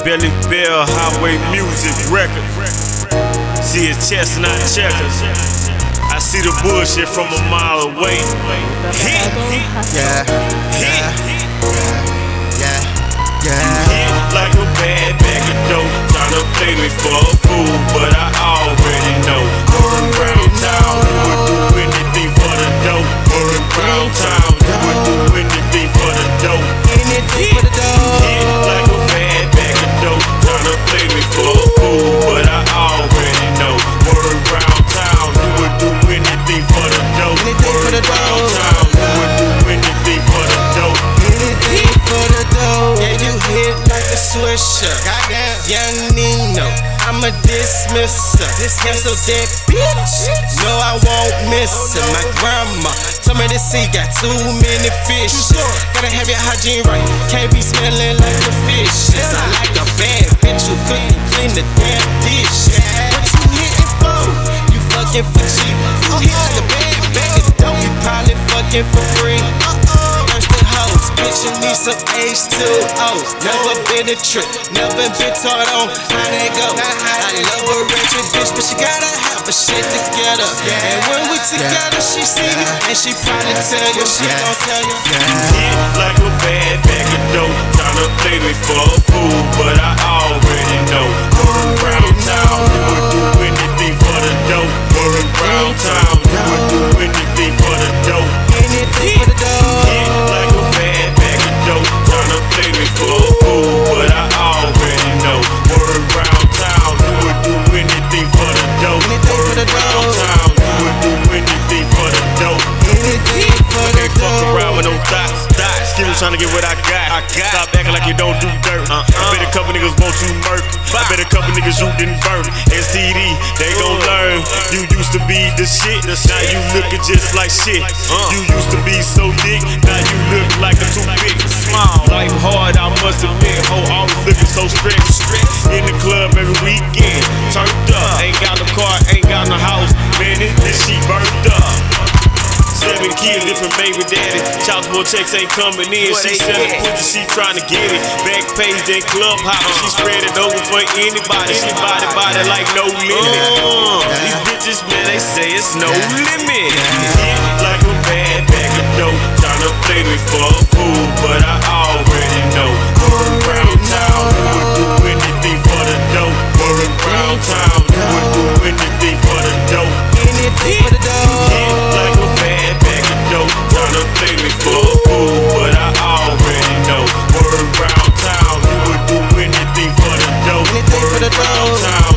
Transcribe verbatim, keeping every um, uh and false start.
Belly Bell Highway Music Record. See a chestnut checkers. I see the bullshit from a mile away. Hit, Yeah, yeah, yeah, yeah. hit like a bad bag of dope. Tryna play me for a fool, but I already know. Going round town, you would do anything for the dope. Going round town, you would do anything for the dope. Anything for the dough. Hit like a bad bag of dope. Tryna play me for a fool, but I already know. Word round town, you would do anything for the dope. Anything for the Round dough. town, you would do anything for the dope. Anything for the dough. Yeah, you hit like a swisher. Goddamn, young Nino. I'm a dismisser. This cancel that bitch. No, I won't miss her. My grandma told me this sea got too many fishes. Gotta have your hygiene right. Can't be smelling like the fishes. I like a bad bitch who cook and clean the damn dishes. What you hitting for? You fucking for cheap. You hit like a bad bag of dope. You probably fucking for free. Thirsty hoes, bitch, you need some H two O. Never been a trick, never been taught on how they go. I love a ratchet bitch, but she gotta have her shit together. And when we together, she see me, and she probably tell you, she gon' tell you. Hit like a bad bag of dope. Tryna play me for a fool, but I already know. Going round town, you would do anything for the dope. Going round town, you would do anything for the dope. Anything for the dough. Hit like a bad bag of dope. Tryna play me for a fool, but I already know. Word round town, you would do anything for the dope. Anything for the Round dough. town, you would do anything for the dope. Anything for the Can't fuck around with dough. no thoughts. Thoughts. Keep trying to get what I got. I got. Stop acting like you don't do dirt. Uh-uh. I bet a couple niggas want you murk. I bet a couple niggas you didn't burn. S T D, they gon' learn. You used to be the shit. Now you lookin' just like shit. You used to be so thick. Now you look like a too big. Small. Life hard, I must admit. Ho, always looking so stretched. In the club every weekend. Turned up. Ain't got no car, ain't got no house. Man, this, this shit burned up. Seven kids, different baby daddy. Child support checks ain't coming in. She selling pussy, she tryna get it. Back page, then club hopping. She spread it over for anybody. She body body like no limit. Uh, these bitches, man, they say it's no limit. Hit like a bad bag of dope. Tryna play me for a fool, but I already know. Going round town, you would do anything for the dope. Going round town, you would do anything for the dope. Anything for the dough. Hit like a bad bag of dope. Tryna play me for a fool, but I already know. Word round town, you would do anything for the dope. Anything for the Round dough. town,